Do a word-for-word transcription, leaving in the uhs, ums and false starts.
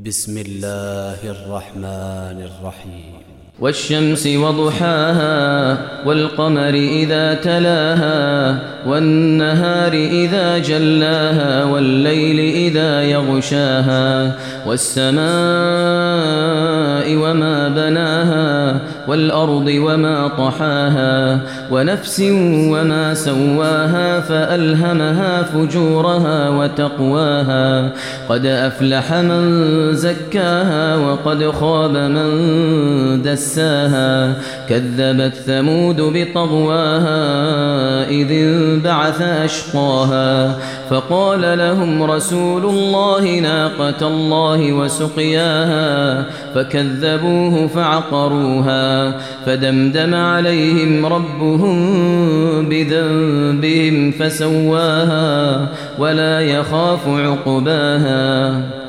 بسم الله الرحمن الرحيم والشمس وضحاها والقمر إذا تلاها والنهار إذا جلاها والليل إذا يغشاها والسماء وما بناها والأرض وما طحاها ونفس وما سواها فألهمها فجورها وتقواها قد أفلح من زكاها وقد خاب من دساها كذبت ثمود بطغواها إذ انبعث أشقاها فقال لهم رسول الله ناقة الله وسقياها فكذبوه فعقروها فدمدم عليهم ربهم بذنبهم فسواها ولا يخاف عقباها.